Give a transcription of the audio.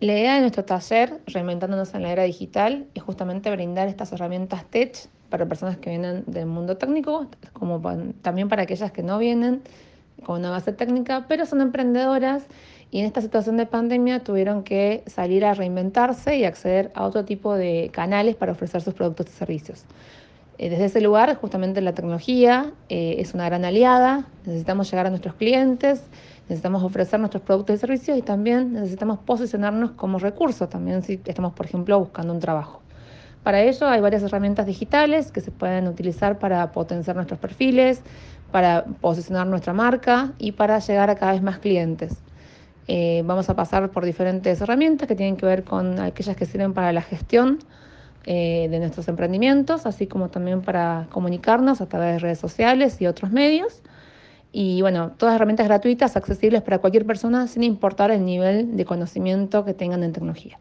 La idea de nuestro taller, Reinventándonos en la Era Digital, es justamente brindar estas herramientas tech para personas que vienen del mundo técnico, como también para aquellas que no vienen con una base técnica, pero son emprendedoras y en esta situación de pandemia tuvieron que salir a reinventarse y acceder a otro tipo de canales para ofrecer sus productos y servicios. Desde ese lugar, justamente la tecnología es una gran aliada, necesitamos llegar a nuestros clientes, necesitamos ofrecer nuestros productos y servicios y también necesitamos posicionarnos como recurso, también si estamos, por ejemplo, buscando un trabajo. Para ello hay varias herramientas digitales que se pueden utilizar para potenciar nuestros perfiles, para posicionar nuestra marca y para llegar a cada vez más clientes. Vamos a pasar por diferentes herramientas que tienen que ver con aquellas que sirven para la gestión de nuestros emprendimientos, así como también para comunicarnos a través de redes sociales y otros medios. Y bueno, todas herramientas gratuitas, accesibles para cualquier persona, sin importar el nivel de conocimiento que tengan en tecnología.